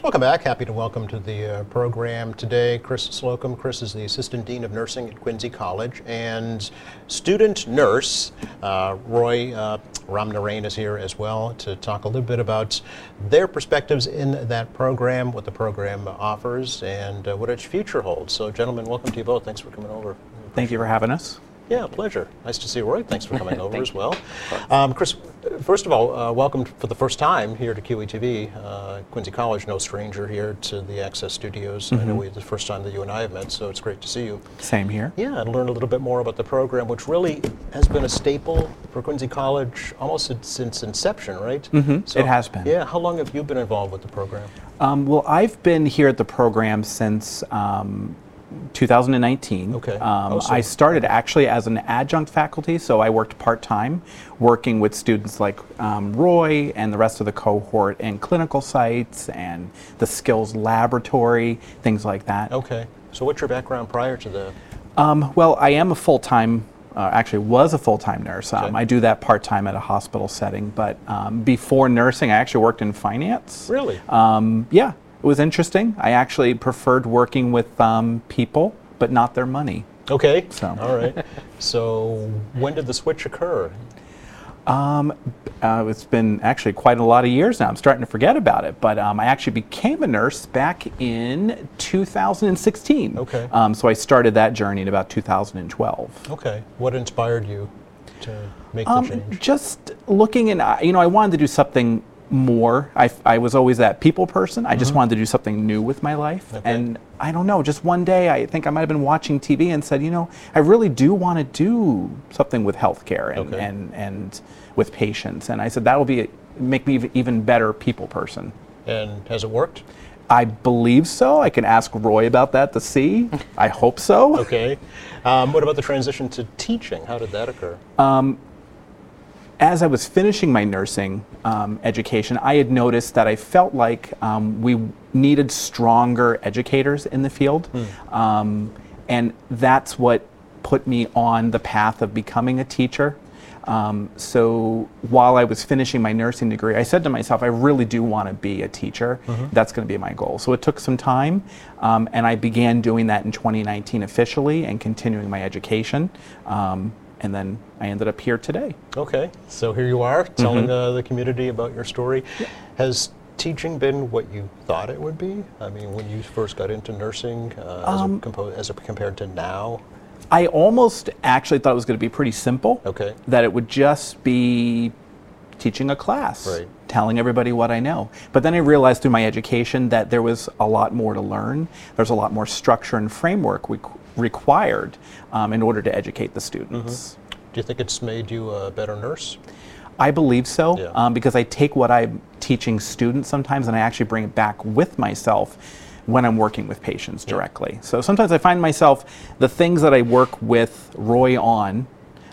Welcome back. Happy to welcome to the program today Chris Slocum. Chris is the Assistant Dean of Nursing at Quincy College, and student nurse Roy Ramnarain is here as well to talk a little bit about their perspectives in that program, what the program offers, and what its future holds. So, gentlemen, welcome to you both. Thanks for coming over. Thank you for having us. Yeah, pleasure. Nice to see you, Roy. Thanks for coming over as well. Chris, first of all, welcome for the first time here to QETV. Quincy College, no stranger here to the Access Studios. I know it's the first time that you and I have met, so it's great to see you. Same here. Yeah, and learn a little bit more about the program, which really has been a staple for Quincy College almost since inception, right? So, it has been. Yeah, how long have you been involved with the program? Well, I've been here at the program since 2019. Okay. I started actually as an adjunct faculty, so I worked part-time working with students like Roy and the rest of the cohort in clinical sites and the skills laboratory, things like that. Okay. So what's your background prior to the... Well, I am a full-time, actually was a full-time nurse. Okay. I do that part-time at a hospital setting, but before nursing, I actually worked in finance. Really? Yeah. It was interesting. I actually preferred working with people, but not their money. Okay. So. All right. So when did the switch occur? It's been actually quite a lot of years now. I'm starting to forget about it, but I actually became a nurse back in 2016. Okay. So I started that journey in about 2012. Okay. What inspired you to make the change? Just looking in, I wanted to do something more. I was always that people person. I just wanted to do something new with my life. Okay. And I don't know, just one day I think I might have been watching TV and said, I really do want to do something with healthcare and, Okay. and with patients. And I said, that'll make me an even better people person. And has it worked? I believe so. I can ask Roy about that to see. I hope so. Okay. What about the transition to teaching? How did that occur? As I was finishing my nursing education, I had noticed that I felt like we needed stronger educators in the field. And that's what put me on the path of becoming a teacher. So while I was finishing my nursing degree, I said to myself, I really do want to be a teacher. That's going to be my goal. So it took some time, and I began doing that in 2019 officially and continuing my education. And then I ended up here today. Okay, so here you are telling the community about your story. Yeah. Has teaching been what you thought it would be? I mean, when you first got into nursing, as compared to now? I almost actually thought it was going to be pretty simple. Okay. That it would just be teaching a class, Right. telling everybody what I know. But then I realized through my education that there was a lot more to learn. There's a lot more structure and framework required in order to educate the students. Do you think it's made you a better nurse? I believe so, Yeah. because I take what I'm teaching students sometimes and I actually bring it back with myself when I'm working with patients directly. So sometimes I find myself, the things that I work with Roy on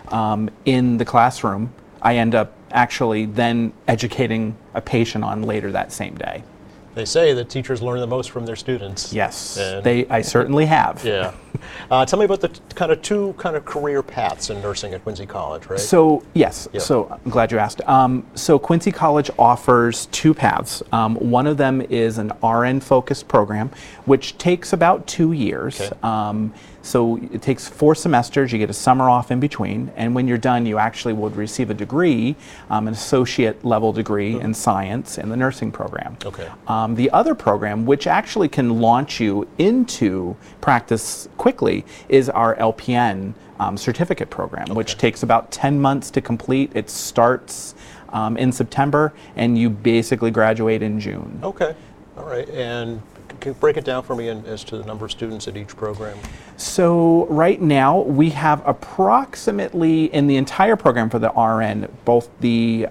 in the classroom, I end up actually then educating a patient on later that same day. They say that teachers learn the most from their students. Yes, And- I certainly have. Yeah. Tell me about the two career paths in nursing at Quincy College, right? So yes, Yeah. so I'm glad you asked. So Quincy College offers two paths. One of them is an RN focused program, which takes about 2 years. Okay. So it takes 4 semesters, you get a summer off in between, and when you're done you actually would receive a degree, an associate level degree in science in the nursing program. Okay. The other program, which actually can launch you into practice quickly, is our LPN certificate program, which takes about 10 months to complete. It starts in September, and you basically graduate in June. Okay. All right. And can you break it down for me as to the number of students at each program? So right now we have approximately, in the entire program for the RN, both the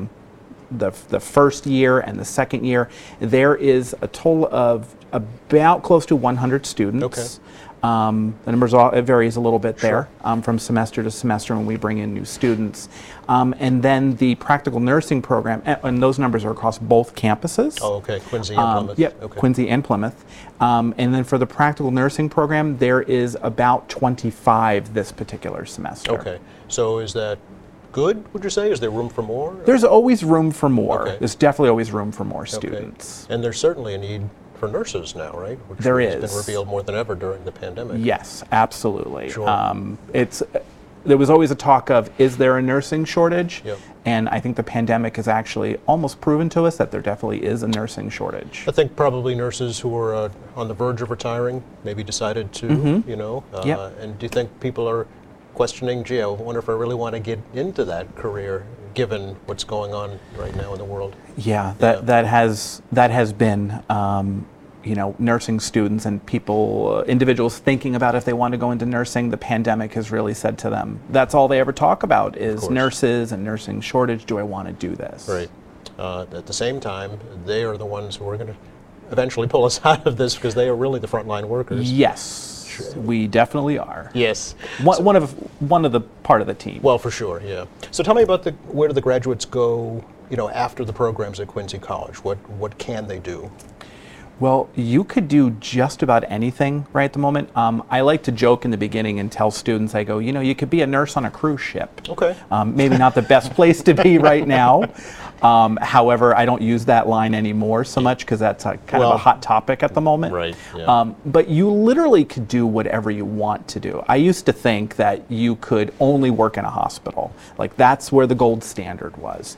first year and the second year, there is a total of about close to 100 students. Okay. The numbers it varies a little bit there from semester to semester when we bring in new students. And then the practical nursing program, and those numbers are across both campuses. Oh, okay. Quincy and Plymouth. Yep, Okay. Quincy and Plymouth. And then for the practical nursing program, there is about 25 this particular semester. Okay. So is that good, would you say? Is there room for more? There's always room for more. Okay. There's definitely always room for more Okay. students. And there's certainly a need for nurses now, right? Which There has is. been revealed more than ever during the pandemic. Yes, absolutely. Sure. There was always a talk of, is there a nursing shortage? Yep. And I think the pandemic has actually almost proven to us that there definitely is a nursing shortage. I think probably nurses who are on the verge of retiring maybe decided to, you know. Yep. And do you think people are questioning, gee, I wonder if I really want to get into that career given what's going on right now in the world? Yeah, that has been, you know, nursing students and people, individuals thinking about if they want to go into nursing. The pandemic has really said to them, that's all they ever talk about is course. nurses and nursing shortage. Do I want to do this? Right. At the same time, they are the ones who are going to eventually pull us out of this because they are really the frontline workers. Yes, we definitely are. Yes. One of the part of the team. Well, for sure, yeah. So tell me about where do the graduates go, you know, after the programs at Quincy College? What can they do? Well, you could do just about anything right at the moment. I like to joke in the beginning and tell students, I go, you know, you could be a nurse on a cruise ship. Okay. Maybe not the best place to be right now. However, I don't use that line anymore so much because that's kind of a hot topic at the moment. Right, yeah. But you literally could do whatever you want to do. I used to think that you could only work in a hospital. Like that's where the gold standard was.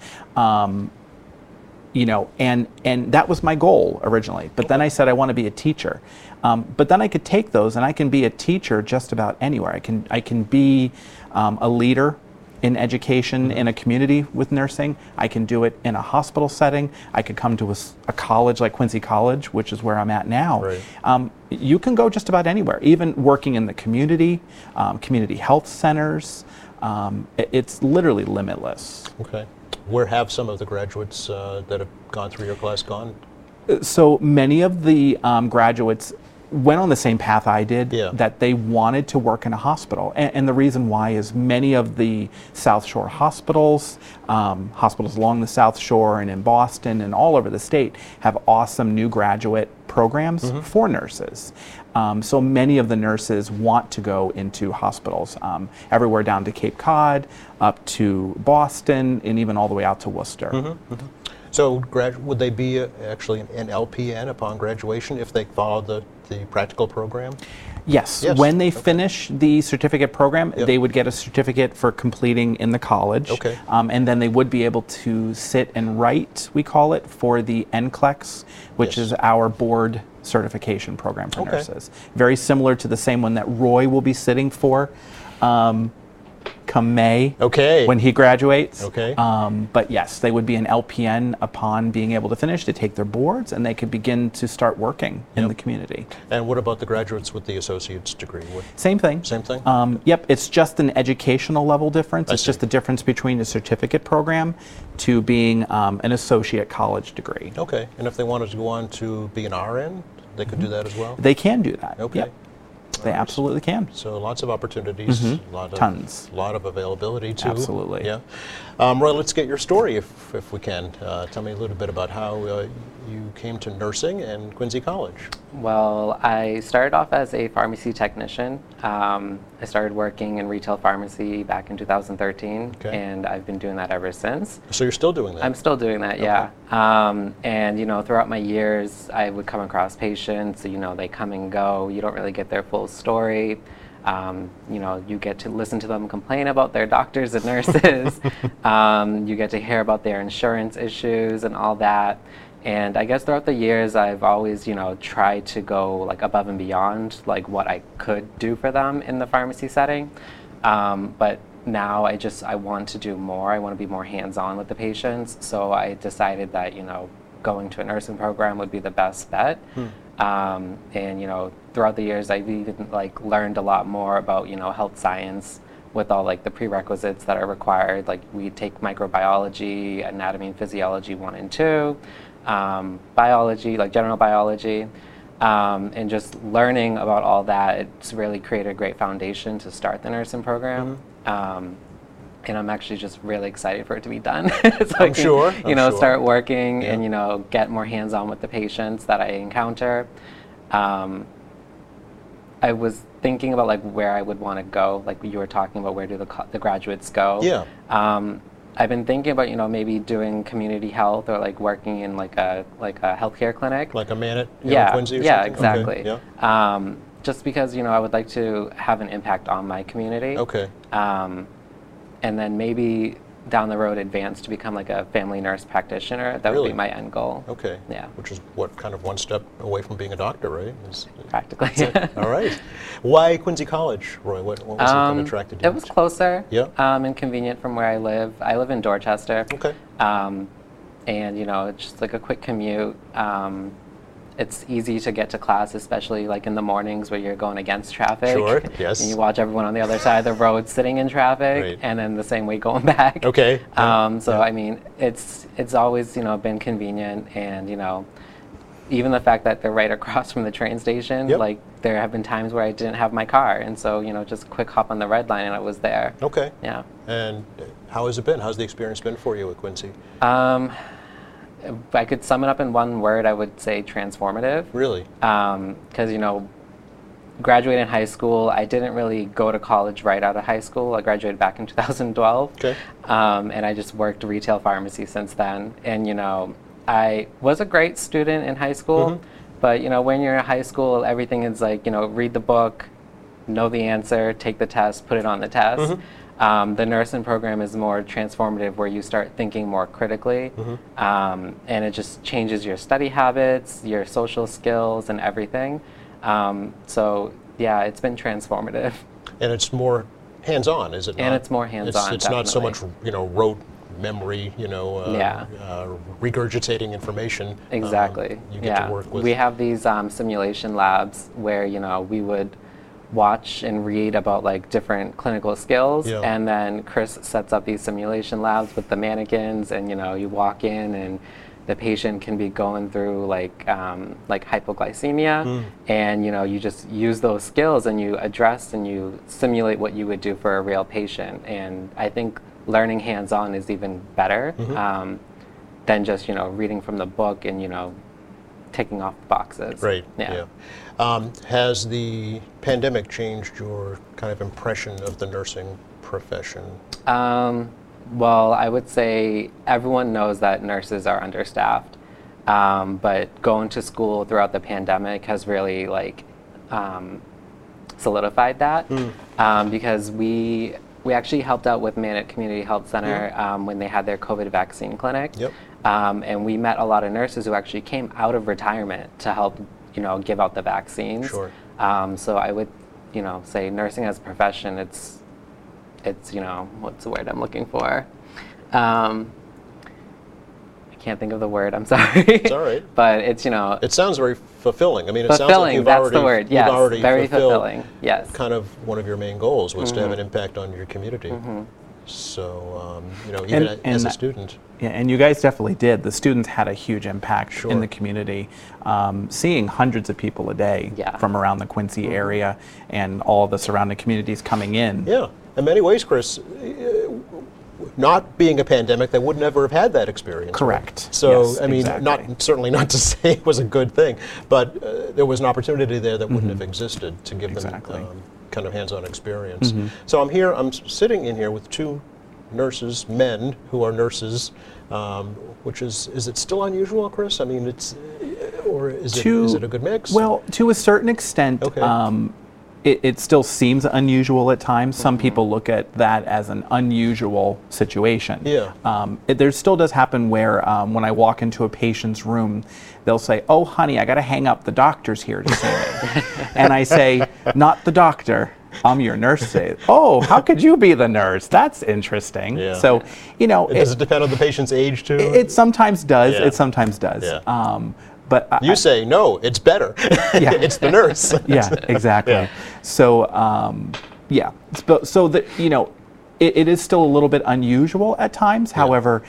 You know, and that was my goal originally. But then I said I want to be a teacher. But then I could take those and I can be a teacher just about anywhere. I can be a leader in education in a community with nursing. I can do it in a hospital setting. I could come to a college like Quincy College, which is where I'm at now. Right. You can go just about anywhere, even working in the community, community health centers. It's literally limitless. Okay. Where have some of the graduates that have gone through your class gone? So many of the graduates went on the same path I did, Yeah. that they wanted to work in a hospital. And the reason why is many of the South Shore hospitals, hospitals along the South Shore and in Boston and all over the state have awesome new graduate programs for nurses. So many of the nurses want to go into hospitals, everywhere down to Cape Cod, up to Boston, and even all the way out to Worcester. So would they be actually an LPN upon graduation if they follow the practical program? Yes. Yes. When they finish the certificate program, Yep. they would get a certificate for completing in the college. Okay. And then they would be able to sit and write, we call it, for the NCLEX, which Yes. is our board certification program for Okay. nurses. Very similar to the same one that Roy will be sitting for come May. Okay. When he graduates. Okay. But yes, they would be an LPN upon being able to finish to take their boards, and they could begin to start working in the community. And what about the graduates with the associate's degree? Same thing. Same thing? Yep, it's just an educational level difference. I It's see. just the difference between a certificate program to being an associate college degree. Okay. And if they wanted to go on to be an RN, they could do that as well? They can do that. Okay. Yep, they absolutely can. So lots of opportunities, Tons. a lot of availability too. Absolutely. Yeah. Roy, let's get your story if we can. Tell me a little bit about how you came to nursing and Quincy College. Well, I started off as a pharmacy technician. I started working in retail pharmacy back in 2013, Okay. and I've been doing that ever since. So you're still doing that? I'm still doing that, yeah. And you know, throughout my years, I would come across patients. You know, they come and go. You don't really get their full story. You know, you get to listen to them complain about their doctors and nurses. You get to hear about their insurance issues and all that. And I guess throughout the years, I've always, you know, tried to go like above and beyond like what I could do for them in the pharmacy setting. But now I want to do more. I want to be more hands-on with the patients. So I decided that, you know, going to a nursing program would be the best bet. And, you know, throughout the years, I've even like learned a lot more about, you know, health science with all like the prerequisites that are required. Like we take microbiology, anatomy and physiology 1 and 2, biology, like general biology, and just learning about all that. It's really created a great foundation to start the nursing program. And I'm actually just really excited for it to be done. So I can, you know, start working and, you know, get more hands-on with the patients that I encounter. I was thinking about like where I would want to go. Like you were talking about, where do the graduates go? Yeah. I've been thinking about, maybe doing community health, or like working in like a healthcare clinic. Like a Manat, Yeah, Quincy or yeah, something? exactly. Okay, yeah. Just because I would like to have an impact on my community. Okay. And then maybe down the road advance to become like a family nurse practitioner. That would Really? be my end goal. Okay. Yeah. Which is what, kind of one step away from being a doctor, right? Practically. That's it. All right. Why Quincy College, Roy? What was it that attracted you? It was closer. Yeah. And convenient from where I live. I live in Dorchester. Okay. And it's just like a quick commute. It's easy to get to class, especially like in the mornings where you're going against traffic. Sure, yes. And you watch everyone on the other side of the road sitting in traffic, Right. and then the same way going back. Okay. I mean, it's always been convenient, and even the fact that they're right across from the train station. Yep. Like there have been times where I didn't have my car, and so just quick hop on the red line and I was there. Okay. Yeah. And how has it been? How's the experience been for you at Quincy? If I could sum it up in one word, I would say transformative. Really? Because graduated high school, I didn't really go to college right out of high school. I graduated back in 2012. Okay. And I just worked retail pharmacy since then. And I was a great student in high school, but when you're in high school, everything is like read the book, know the answer, take the test, put it on the test. The nursing program is more transformative, where you start thinking more critically, and it just changes your study habits, your social skills, and everything. So yeah, it's been transformative. And it's more hands-on, is it not? And it's more hands-on, It's not so much, definitely. rote memory, Yeah. regurgitating information. Exactly. You get to work with. We have these simulation labs where we would watch and read about like different clinical skills, Yeah. and then Chris sets up these simulation labs with the mannequins, and you walk in and the patient can be going through like hypoglycemia, and you just use those skills and you address and you simulate what you would do for a real patient. And I think learning hands-on is even better than just reading from the book and ticking off the boxes. Right. Yeah. Has the pandemic changed your kind of impression of the nursing profession? Well, I would say everyone knows that nurses are understaffed, but going to school throughout the pandemic has really solidified that, because we actually helped out with Manat Community Health Center when they had their COVID vaccine clinic. Yep. And we met a lot of nurses who actually came out of retirement to help, give out the vaccines. Sure. So I would, say nursing as a profession, it's what's the word I'm looking for? I can't think of the word. I'm sorry. It's all right. But it's It sounds very fulfilling. I mean, it sounds like fulfilling. you've That's already, the word. you've Yes, already very fulfilled fulfilling. Yes. kind of one of your main goals was to have an impact on your community. So, even as a student. Yeah, and you guys definitely did. The students had a huge impact Sure. in the community, seeing hundreds of people a day Yeah. from around the Quincy area and all the surrounding communities coming in. Yeah. In many ways, Chris, not being a pandemic, they would never have had that experience. Correct. So, Yes, I mean, exactly. certainly not to say it was a good thing, but there was an opportunity there that wouldn't have existed to give Exactly. them kind of hands-on experience. So I'm sitting in here with two nurses, men who are nurses, which is it still unusual, Chris? I mean, is it a good mix? Well, to a certain extent, Okay. it still seems unusual at times. Some people look at that as an unusual situation. Yeah. There still does happen where when I walk into a patient's room, they'll say, "Oh, honey, I got to hang up. The doctor's here to see me." And I say, "Not the doctor. I'm your nurse." Say, "Oh, how could you be the nurse? That's interesting." Yeah. So, Does it depend on the patient's age too? it sometimes does. Yeah. It sometimes does. Yeah. But You say, no, it's better. Yeah. It's the nurse. Yeah, exactly. Yeah. So, yeah. So that it is still a little bit unusual at times. However,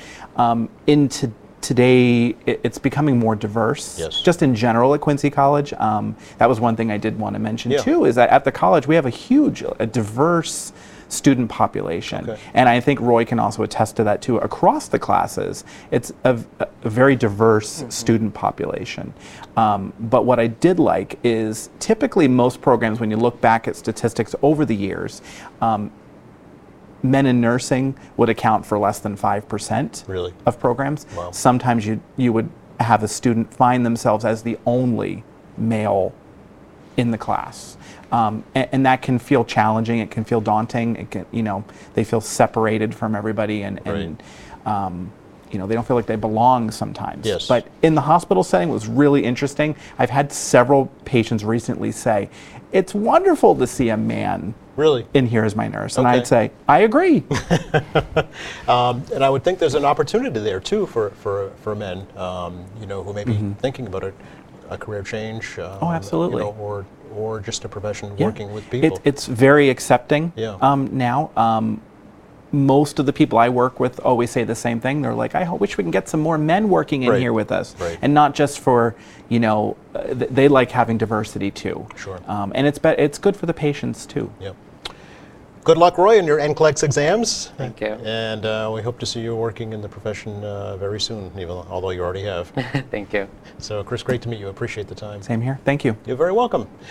today it's becoming more diverse. Yes. Just in general at Quincy College. That was one thing I did want to mention Yeah. too. Is that at the college we have a diverse student population. Okay. And I think Roy can also attest to that too. Across the classes, it's a very diverse student population. But what I did like is typically most programs, when you look back at statistics over the years, men in nursing would account for less than 5% Really? of programs. Wow. Sometimes you would have a student find themselves as the only male in the class. And that can feel challenging, it can feel daunting, it can, they feel separated from everybody and they don't feel like they belong sometimes. Yes. But in the hospital setting, it was really interesting. I've had several patients recently say, it's wonderful to see a man Really? in here as my nurse. And Okay. I'd say, I agree. And I would think there's an opportunity there too for men, who may be thinking about a career change. Oh, absolutely. Or just a profession Yeah. working with people. It's very accepting Yeah. now. Most of the people I work with always say the same thing. They're like, I wish we can get some more men working in Right. here with us. Right. And not just for, they like having diversity too. Sure. And it's good for the patients too. Yep. Good luck, Roy, in your NCLEX exams. Thank you. And we hope to see you working in the profession very soon, although you already have. Thank you. So, Chris, great to meet you. Appreciate the time. Same here. Thank you. You're very welcome.